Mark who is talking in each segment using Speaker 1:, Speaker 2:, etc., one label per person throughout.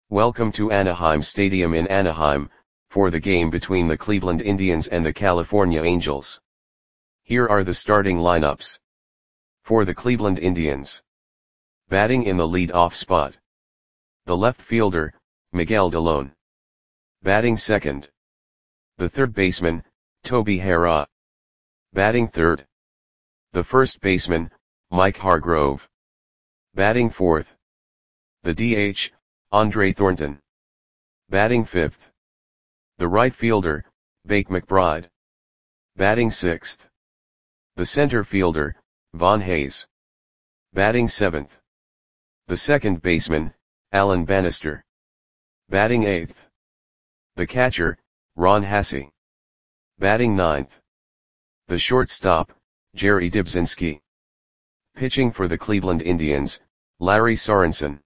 Speaker 1: Welcome to Anaheim Stadium in Anaheim, for the game between the Cleveland Indians and the California Angels. Here are the starting lineups. For the Cleveland Indians. Batting in the lead-off spot. The left fielder, Miguel Dalón. Batting second. The third baseman, Toby Harrah. Batting third. The first baseman, Mike Hargrove. Batting fourth. The DH, Andre Thornton. Batting fifth. The right fielder, Bake McBride. Batting sixth. The center fielder, Von Hayes. Batting seventh. The second baseman, Alan Bannister. Batting eighth. The catcher, Ron Hassey. Batting ninth. The shortstop, Jerry Dybzinski. Pitching for the Cleveland Indians, Larry Sorensen.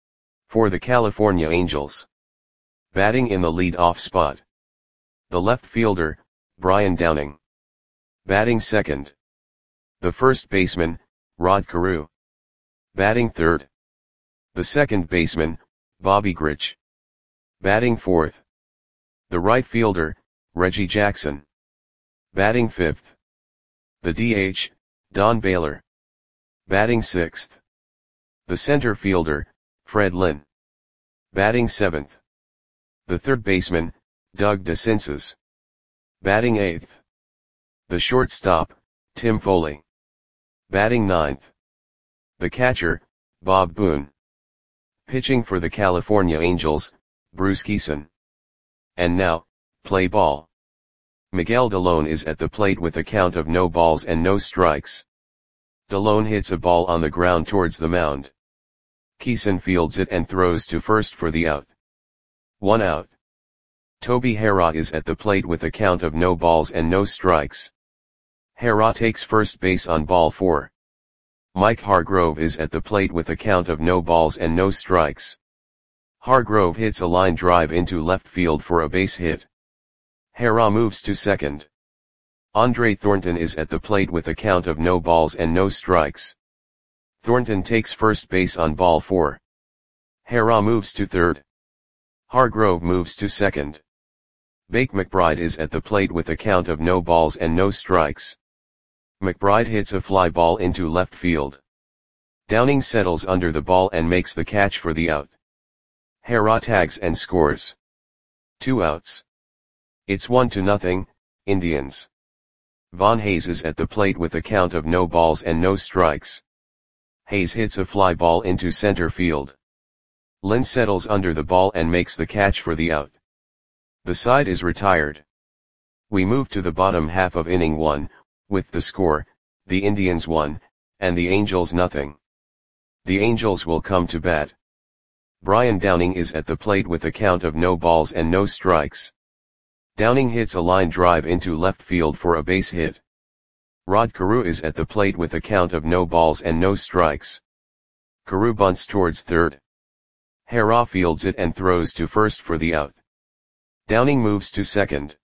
Speaker 1: For the California Angels. Batting in the lead-off spot. The left fielder, Brian Downing. Batting second. The first baseman, Rod Carew. Batting third. The second baseman, Bobby Grich. Batting fourth. The right fielder, Reggie Jackson. Batting fifth. The DH, Don Baylor. Batting sixth. The center fielder, Fred Lynn. Batting seventh. The third baseman, Doug DeCinces. Batting eighth. The shortstop, Tim Foley. Batting ninth. The catcher, Bob Boone. Pitching for the California Angels, Bruce Kison. And now, play ball. Miguel Dalón is at the plate with a count of no balls and no strikes. Dalón hits a ball on the ground towards the mound. Kison fields it and throws to first for the out. 1 out. Toby Harrah is at the plate with a count of no balls and no strikes. Harrah takes first base on ball 4. Mike Hargrove is at the plate with a count of no balls and no strikes. Hargrove hits a line drive into left field for a base hit. Harrah moves to second. Andre Thornton is at the plate with a count of no balls and no strikes. Thornton takes first base on ball 4. Harrah moves to third. Hargrove moves to second. Bake McBride is at the plate with a count of no balls and no strikes. McBride hits a fly ball into left field. Downing settles under the ball and makes the catch for the out. Harrah tags and scores. 2 outs. It's 1-0, Indians. Von Hayes is at the plate with a count of no balls and no strikes. Hayes hits a fly ball into center field. Lynn settles under the ball and makes the catch for the out. The side is retired. We move to the bottom half of inning 1, with the score, the Indians 1, and the Angels 0. The Angels will come to bat. Brian Downing is at the plate with a count of no balls and no strikes. Downing hits a line drive into left field for a base hit. Rod Carew is at the plate with a count of no balls and no strikes. Carew bunts towards third. Harrah fields it and throws to first for the out. Downing moves to second.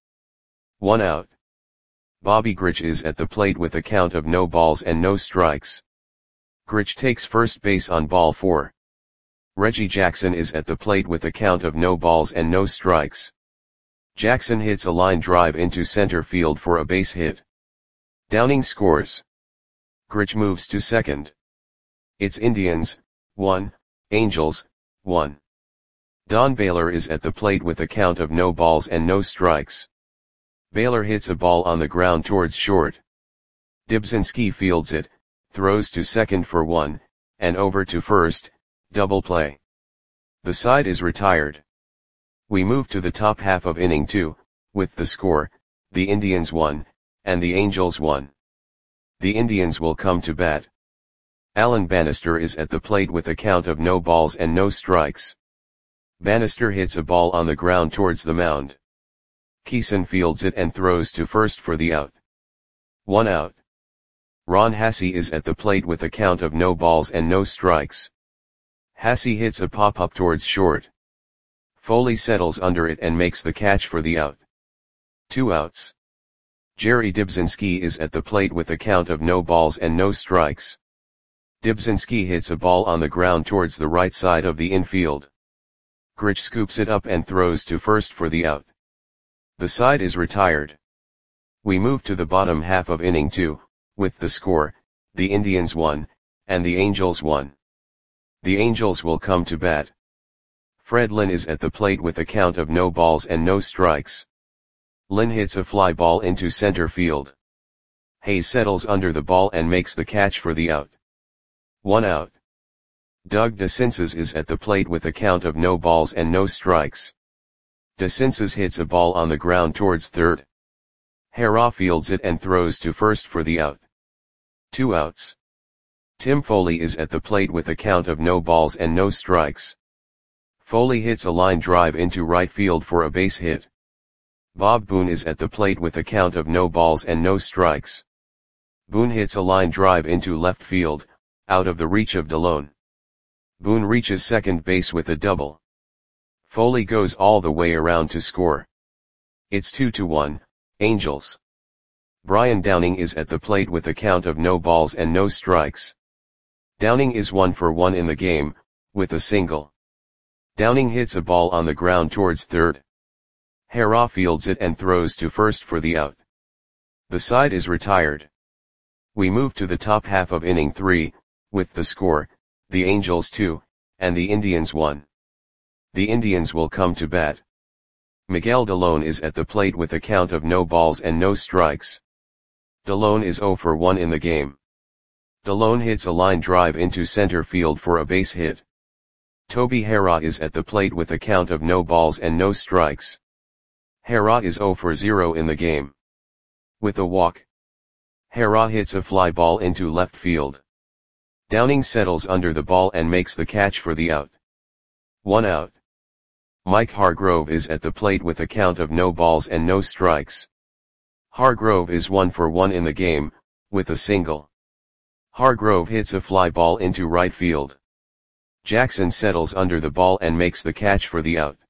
Speaker 1: 1 out. Bobby Grich is at the plate with a count of no balls and no strikes. Grich takes first base on ball 4. Reggie Jackson is at the plate with a count of no balls and no strikes. Jackson hits a line drive into center field for a base hit. Downing scores. Grich moves to second. It's Indians, 1, Angels, 1. Don Baylor is at the plate with a count of no balls and no strikes. Baylor hits a ball on the ground towards short. Dybzinski fields it, throws to second for 1, and over to first, double play. The side is retired. We move to the top half of inning 2, with the score, the Indians 1, and the Angels 1. The Indians will come to bat. Alan Bannister is at the plate with a count of no balls and no strikes. Bannister hits a ball on the ground towards the mound. Kison fields it and throws to first for the out. 1 out. Ron Hassey is at the plate with a count of no balls and no strikes. Hassey hits a pop-up towards short. Foley settles under it and makes the catch for the out. 2 outs. Jerry Dybzinski is at the plate with a count of no balls and no strikes. Dybzinski hits a ball on the ground towards the right side of the infield. Grich scoops it up and throws to first for the out. The side is retired. We move to the bottom half of inning 2, with the score, the Indians 1, and the Angels 1. The Angels will come to bat. Fred Lynn is at the plate with a count of no balls and no strikes. Lynn hits a fly ball into center field. Hayes settles under the ball and makes the catch for the out. 1 out. Doug DeCinces is at the plate with a count of no balls and no strikes. DeCinces hits a ball on the ground towards third. Harrah fields it and throws to first for the out. 2 outs. Tim Foley is at the plate with a count of no balls and no strikes. Foley hits a line drive into right field for a base hit. Bob Boone is at the plate with a count of no balls and no strikes. Boone hits a line drive into left field, out of the reach of DeLone. Boone reaches second base with a double. Foley goes all the way around to score. It's 2-1, Angels. Brian Downing is at the plate with a count of no balls and no strikes. Downing is 1 for 1 in the game, with a single. Downing hits a ball on the ground towards third. Harrah fields it and throws to first for the out. The side is retired. We move to the top half of inning 3, with the score, the Angels 2, and the Indians 1. The Indians will come to bat. Miguel DeLone is at the plate with a count of no balls and no strikes. DeLone is 0 for 1 in the game. DeLone hits a line drive into center field for a base hit. Toby Harrah is at the plate with a count of no balls and no strikes. Harrah is 0 for 0 in the game. With a walk. Harrah hits a fly ball into left field. Downing settles under the ball and makes the catch for the out. 1 out. Mike Hargrove is at the plate with a count of no balls and no strikes. Hargrove is 1 for 1 in the game, with a single. Hargrove hits a fly ball into right field. Jackson settles under the ball and makes the catch for the out.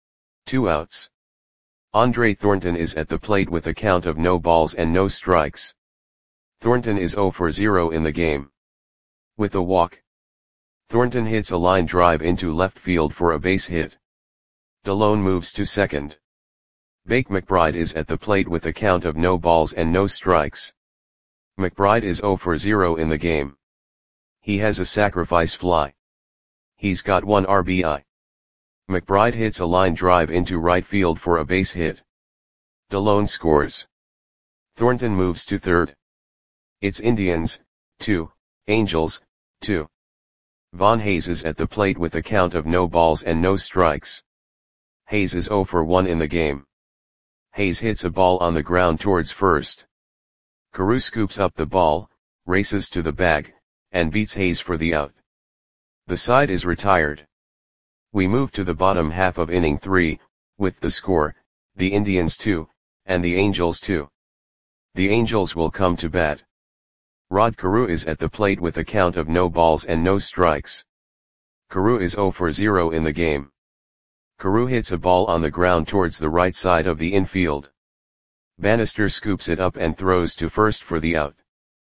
Speaker 1: 2 outs. Andre Thornton is at the plate with a count of no balls and no strikes. Thornton is 0 for 0 in the game. With a walk. Thornton hits a line drive into left field for a base hit. DeLone moves to second. Bake McBride is at the plate with a count of no balls and no strikes. McBride is 0 for 0 in the game. He has a sacrifice fly. He's got 1 RBI. McBride hits a line drive into right field for a base hit. DeLone scores. Thornton moves to third. It's Indians, 2, Angels, 2. Von Hayes is at the plate with a count of no balls and no strikes. Hayes is 0 for 1 in the game. Hayes hits a ball on the ground towards first. Carew scoops up the ball, races to the bag, and beats Hayes for the out. The side is retired. We move to the bottom half of inning 3, with the score, the Indians 2, and the Angels 2. The Angels will come to bat. Rod Carew is at the plate with a count of no balls and no strikes. Carew is 0 for 0 in the game. Carew hits a ball on the ground towards the right side of the infield. Bannister scoops it up and throws to first for the out.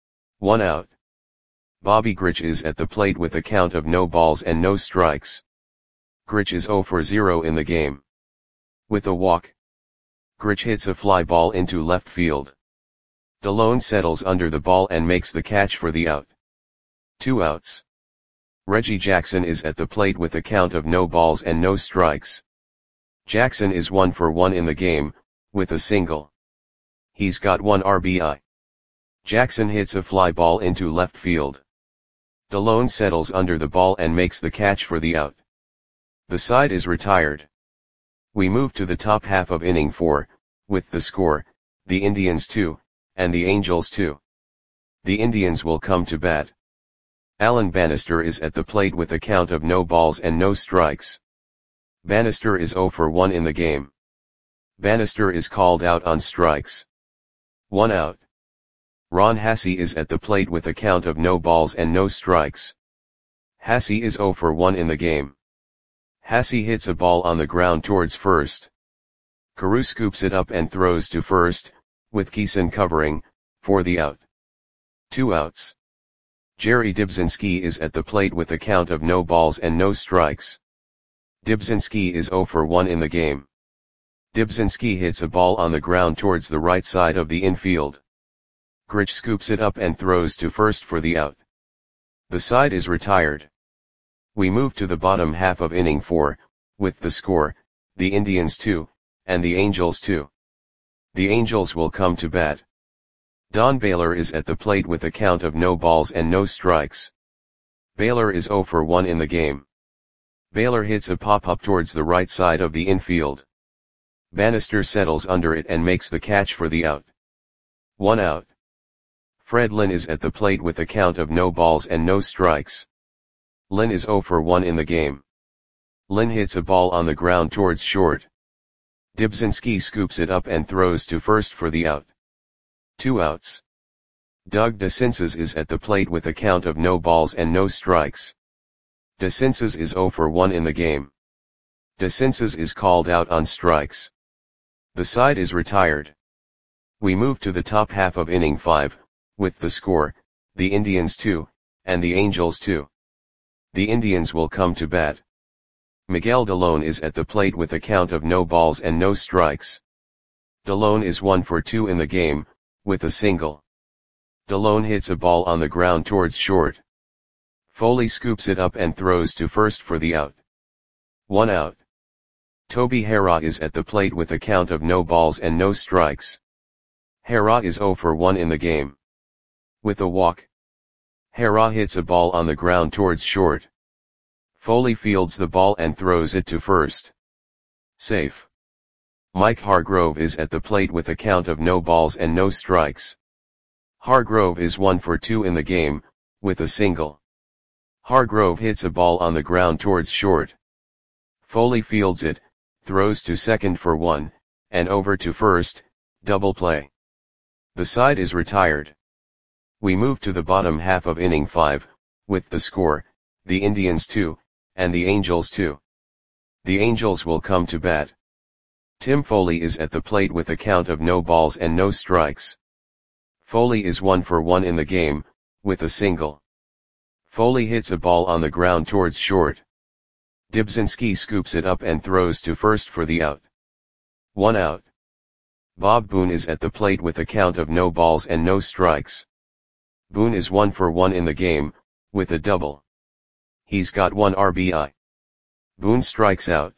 Speaker 1: 1 out. Bobby Grich is at the plate with a count of no balls and no strikes. Grich is 0 for 0 in the game. With a walk. Grich hits a fly ball into left field. DeLone settles under the ball and makes the catch for the out. 2 outs. Reggie Jackson is at the plate with a count of no balls and no strikes. Jackson is 1 for 1 in the game, with a single. He's got 1 RBI. Jackson hits a fly ball into left field. DeLone settles under the ball and makes the catch for the out. The side is retired. We move to the top half of inning 4, with the score, the Indians 2, and the Angels 2. The Indians will come to bat. Alan Bannister is at the plate with a count of no balls and no strikes. Bannister is 0 for 1 in the game. Bannister is called out on strikes. 1 out. Ron Hassey is at the plate with a count of no balls and no strikes. Hassey is 0 for 1 in the game. Hassey hits a ball on the ground towards first. Carew scoops it up and throws to first, with Keeson covering, for the out. 2 outs. Jerry Dibzinski is at the plate with a count of no balls and no strikes. Dybzinski is 0 for 1 in the game. Dybzinski hits a ball on the ground towards the right side of the infield. Grich scoops it up and throws to first for the out. The side is retired. We move to the bottom half of inning 4, with the score, the Indians 2, and the Angels 2. The Angels will come to bat. Don Baylor is at the plate with a count of no balls and no strikes. Baylor is 0 for 1 in the game. Baylor hits a pop-up towards the right side of the infield. Bannister settles under it and makes the catch for the out. 1 out. Fred Lynn is at the plate with a count of no balls and no strikes. Lynn is 0 for 1 in the game. Lynn hits a ball on the ground towards short. Dybzinski scoops it up and throws to first for the out. 2 outs. Doug DeCinces is at the plate with a count of no balls and no strikes. DeCinces is 0 for 1 in the game. DeCinces is called out on strikes. The side is retired. We move to the top half of inning 5, with the score, the Indians 2, and the Angels 2. The Indians will come to bat. Miguel Delone is at the plate with a count of no balls and no strikes. Delone is 1 for 2 in the game, with a single. Delone hits a ball on the ground towards short. Foley scoops it up and throws to first for the out. 1 out. Toby Harrah is at the plate with a count of no balls and no strikes. Harrah is 0 for 1 in the game. With a walk. Harrah hits a ball on the ground towards short. Foley fields the ball and throws it to first. Safe. Mike Hargrove is at the plate with a count of no balls and no strikes. Hargrove is 1 for 2 in the game, with a single. Hargrove hits a ball on the ground towards short. Foley fields it, throws to second for 1, and over to first, double play. The side is retired. We move to the bottom half of inning 5, with the score, the Indians 2, and the Angels 2. The Angels will come to bat. Tim Foley is at the plate with a count of no balls and no strikes. Foley is 1 for 1 in the game, with a single. Foley hits a ball on the ground towards short. Dybzinski scoops it up and throws to first for the out. 1 out. Bob Boone is at the plate with a count of no balls and no strikes. Boone is 1 for 1 in the game, with a double. He's got 1 RBI. Boone strikes out.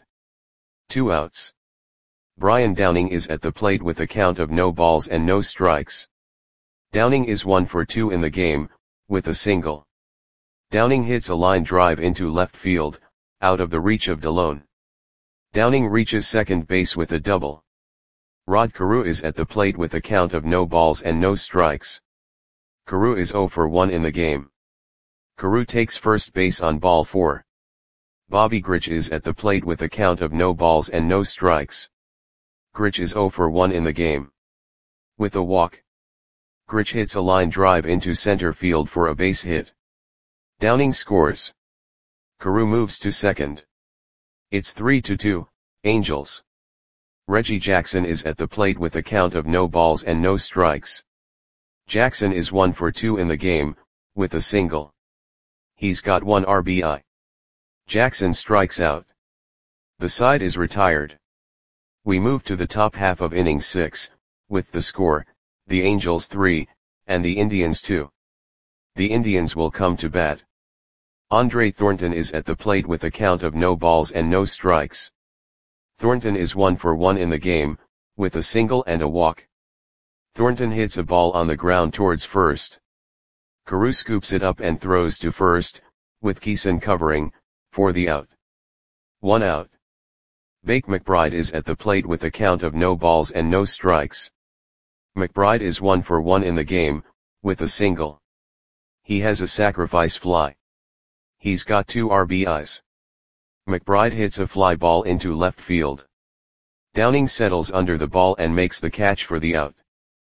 Speaker 1: 2 outs. Brian Downing is at the plate with a count of no balls and no strikes. Downing is 1 for 2 in the game, with a single. Downing hits a line drive into left field, out of the reach of Delone. Downing reaches second base with a double. Rod Carew is at the plate with a count of no balls and no strikes. Carew is 0 for 1 in the game. Carew takes first base on ball 4. Bobby Grich is at the plate with a count of no balls and no strikes. Grich is 0 for 1 in the game. With a walk. Grich hits a line drive into center field for a base hit. Downing scores. Carew moves to second. It's 3-2, Angels. Reggie Jackson is at the plate with a count of no balls and no strikes. Jackson is 1 for 2 in the game, with a single. He's got 1 RBI. Jackson strikes out. The side is retired. We move to the top half of inning 6, with the score, the Angels 3, and the Indians 2. The Indians will come to bat. Andre Thornton is at the plate with a count of no balls and no strikes. Thornton is 1 for 1 in the game, with a single and a walk. Thornton hits a ball on the ground towards first. Carew scoops it up and throws to first, with Keeson covering, for the out. 1 out. Bake McBride is at the plate with a count of no balls and no strikes. McBride is 1 for 1 in the game, with a single. He has a sacrifice fly. He's got 2 RBIs. McBride hits a fly ball into left field. Downing settles under the ball and makes the catch for the out.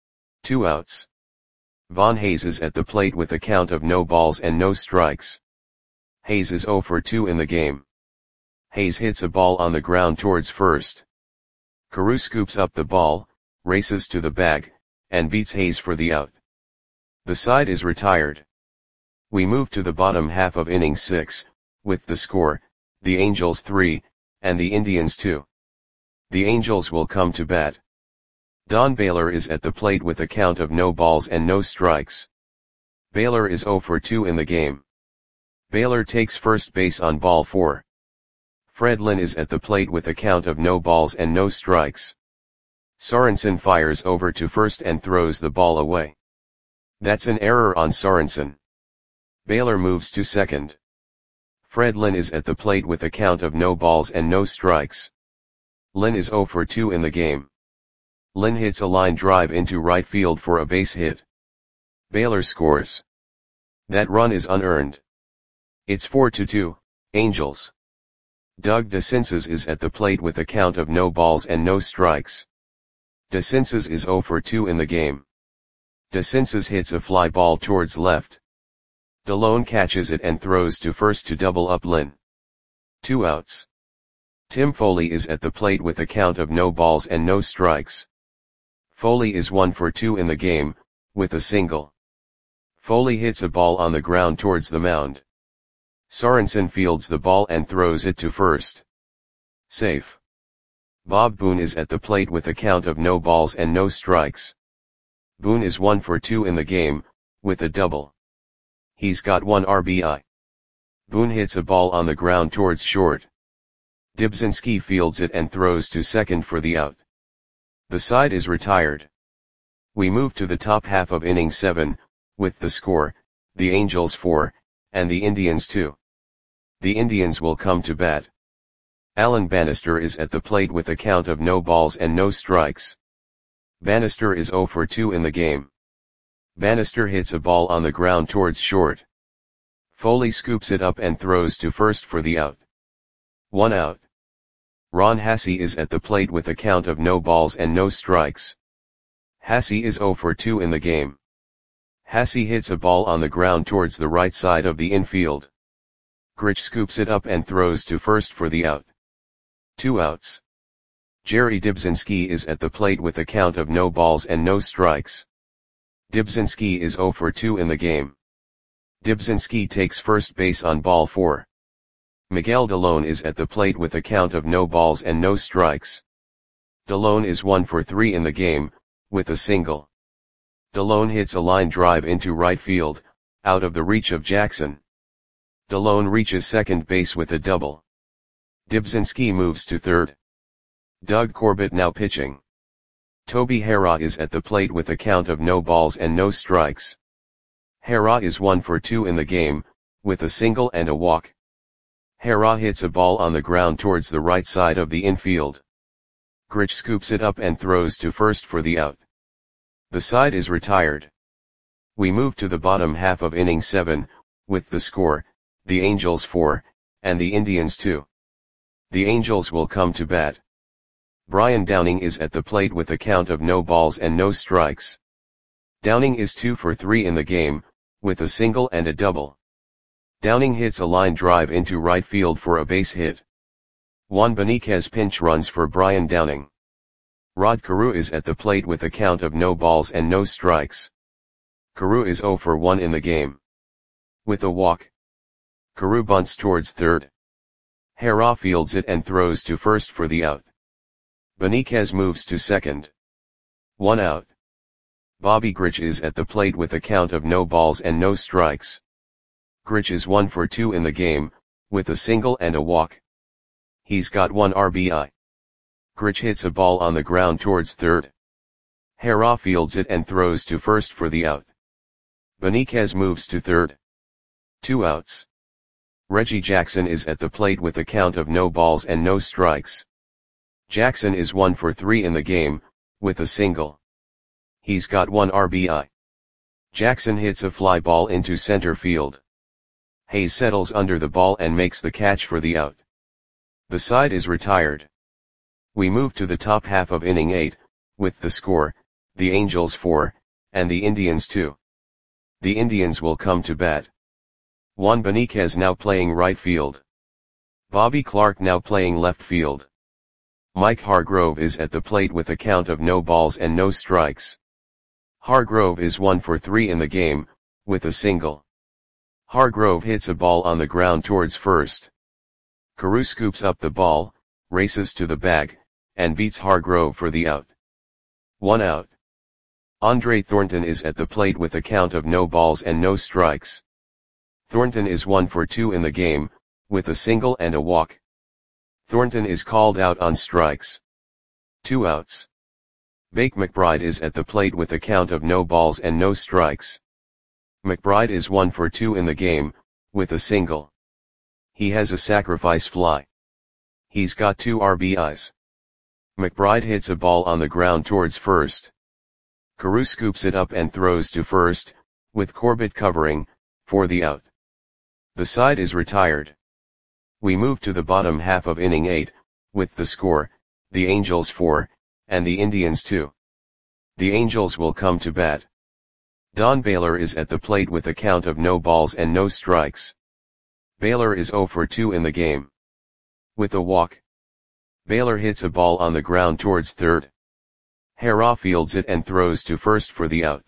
Speaker 1: 2 outs. Von Hayes is at the plate with a count of no balls and no strikes. Hayes is 0 for 2 in the game. Hayes hits a ball on the ground towards first. Carew scoops up the ball, races to the bag, and beats Hayes for the out. The side is retired. We move to the bottom half of inning 6, with the score, the Angels 3, and the Indians too. The Angels will come to bat. Don Baylor is at the plate with a count of no balls and no strikes. Baylor is 0 for 2 in the game. Baylor takes first base on ball 4. Fred Lynn is at the plate with a count of no balls and no strikes. Sorensen fires over to first and throws the ball away. That's an error on Sorensen. Baylor moves to second. Fred Lynn is at the plate with a count of no balls and no strikes. Lynn is 0 for 2 in the game. Lynn hits a line drive into right field for a base hit. Baylor scores. That run is unearned. It's 4-2, Angels. Doug DeCinces is at the plate with a count of no balls and no strikes. DeCinces is 0 for 2 in the game. DeCinces hits a fly ball towards left. DeLone catches it and throws to first to double up Lynn. 2 outs. Tim Foley is at the plate with a count of no balls and no strikes. Foley is 1 for 2 in the game, with a single. Foley hits a ball on the ground towards the mound. Sorensen fields the ball and throws it to first. Safe. Bob Boone is at the plate with a count of no balls and no strikes. Boone is 1 for 2 in the game, with a double. He's got 1 RBI. Boone hits a ball on the ground towards short. Dibzinski fields it and throws to second for the out. The side is retired. We move to the top half of inning 7, with the score, the Angels 4, and the Indians 2. The Indians will come to bat. Alan Bannister is at the plate with a count of no balls and no strikes. Bannister is 0 for 2 in the game. Bannister hits a ball on the ground towards short. Foley scoops it up and throws to first for the out. 1 out. Ron Hassey is at the plate with a count of no balls and no strikes. Hassey is 0 for 2 in the game. Hassey hits a ball on the ground towards the right side of the infield. Grich scoops it up and throws to first for the out. 2 outs. Jerry Dibzinski is at the plate with a count of no balls and no strikes. Dibzinski is 0 for 2 in the game. Dibzinski takes first base on ball 4. Miguel DeLone is at the plate with a count of no balls and no strikes. DeLone is 1 for 3 in the game, with a single. DeLone hits a line drive into right field, out of the reach of Jackson. DeLone reaches second base with a double. Dibzinski moves to third. Doug Corbett now pitching. Toby Harrah is at the plate with a count of no balls and no strikes. Harrah is 1 for 2 in the game, with a single and a walk. Harrah hits a ball on the ground towards the right side of the infield. Grich scoops it up and throws to first for the out. The side is retired. We move to the bottom half of inning 7, with the score, the Angels 4, and the Indians 2. The Angels will come to bat. Brian Downing is at the plate with a count of no balls and no strikes. Downing is 2 for 3 in the game, with a single and a double. Downing hits a line drive into right field for a base hit. Juan Beniquez pinch runs for Brian Downing. Rod Carew is at the plate with a count of no balls and no strikes. Carew is 0 for 1 in the game. With a walk. Carew bunts towards third. Harrah fields it and throws to first for the out. Beniquez moves to second. 1 out. Bobby Grich is at the plate with a count of no balls and no strikes. Grich is 1 for 2 in the game, with a single and a walk. He's got 1 RBI. Grich hits a ball on the ground towards third. Harrah fields it and throws to first for the out. Beniquez moves to third. 2 outs. Reggie Jackson is at the plate with a count of no balls and no strikes. Jackson is 1 for 3 in the game, with a single. He's got 1 RBI. Jackson hits a fly ball into center field. Hayes settles under the ball and makes the catch for the out. The side is retired. We move to the top half of inning 8, with the score, the Angels 4, and the Indians 2. The Indians will come to bat. Juan Beniquez now playing right field. Bobby Clark now playing left field. Mike Hargrove is at the plate with a count of no balls and no strikes. Hargrove is 1 for 3 in the game, with a single. Hargrove hits a ball on the ground towards first. Carew scoops up the ball, races to the bag, and beats Hargrove for the out. 1 out. Andre Thornton is at the plate with a count of no balls and no strikes. Thornton is 1 for 2 in the game, with a single and a walk. Thornton is called out on strikes. 2 outs. Bake McBride is at the plate with a count of no balls and no strikes. McBride is 1 for 2 in the game, with a single. He has a sacrifice fly. He's got 2 RBIs. McBride hits a ball on the ground towards first. Carew scoops it up and throws to first, with Corbett covering, for the out. The side is retired. We move to the bottom half of inning 8, with the score, the Angels 4, and the Indians 2. The Angels will come to bat. Don Baylor is at the plate with a count of no balls and no strikes. Baylor is 0 for 2 in the game. With a walk. Baylor hits a ball on the ground towards third. Harrah fields it and throws to first for the out.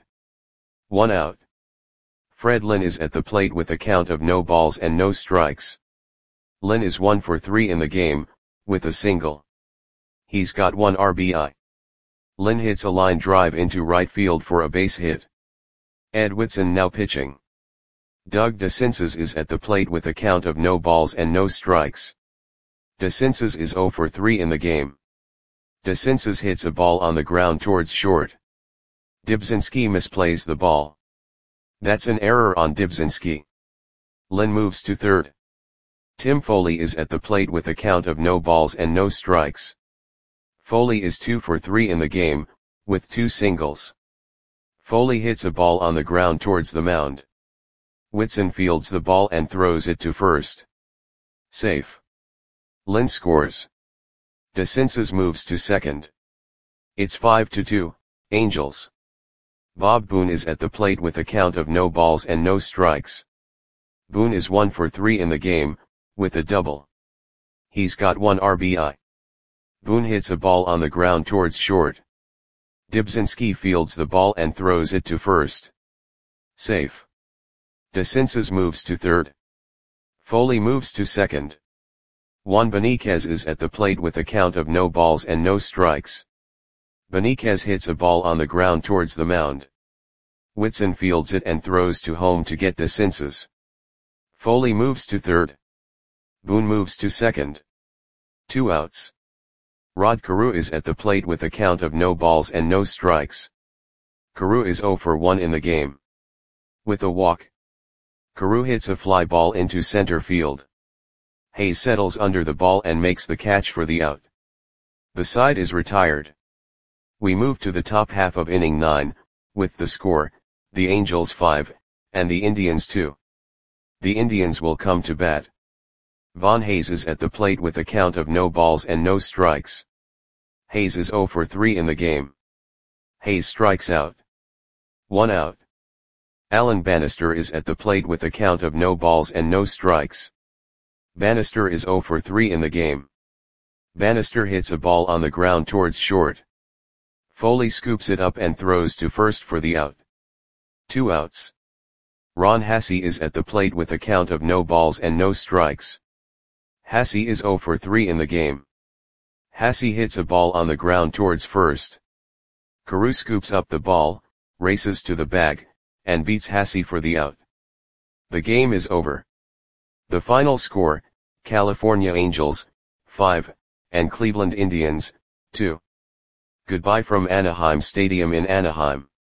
Speaker 1: 1 out. Fred Lynn is at the plate with a count of no balls and no strikes. Lynn is 1 for 3 in the game, with a single. He's got 1 RBI. Lynn hits a line drive into right field for a base hit. Ed Whitson now pitching. Doug DeCinces is at the plate with a count of no balls and no strikes. DeCinces is 0 for 3 in the game. DeCinces hits a ball on the ground towards short. Dibzinski misplays the ball. That's an error on Dibzinski. Lynn moves to third. Tim Foley is at the plate with a count of no balls and no strikes. Foley is 2 for 3 in the game, with 2 singles. Foley hits a ball on the ground towards the mound. Whitson fields the ball and throws it to first. Safe. Lynn scores. DeCinces moves to second. It's 5-2, Angels. Bob Boone is at the plate with a count of no balls and no strikes. Boone is 1 for 3 in the game, with a double. He's got 1 RBI. Boone hits a ball on the ground towards short. Dibzinski fields the ball and throws it to first. Safe. DeCinces moves to third. Foley moves to second. Juan Beniquez is at the plate with a count of no balls and no strikes. Beniquez hits a ball on the ground towards the mound. Whitson fields it and throws to home to get DeCinces. Foley moves to third. Boone moves to second. 2 outs. Rod Carew is at the plate with a count of no balls and no strikes. Carew is 0 for 1 in the game. With a walk. Carew hits a fly ball into center field. Hayes settles under the ball and makes the catch for the out. The side is retired. We move to the top half of inning 9, with the score, the Angels 5, and the Indians 2. The Indians will come to bat. Von Hayes is at the plate with a count of no balls and no strikes. Hayes is 0 for 3 in the game. Hayes strikes out. 1 out. Alan Bannister is at the plate with a count of no balls and no strikes. Bannister is 0 for 3 in the game. Bannister hits a ball on the ground towards short. Foley scoops it up and throws to first for the out. 2 outs. Ron Hassey is at the plate with a count of no balls and no strikes. Hassey is 0 for 3 in the game. Hassey hits a ball on the ground towards first. Carew scoops up the ball, races to the bag, and beats Hassey for the out. The game is over. The final score, California Angels, 5, and Cleveland Indians, 2. Goodbye from Anaheim Stadium in Anaheim.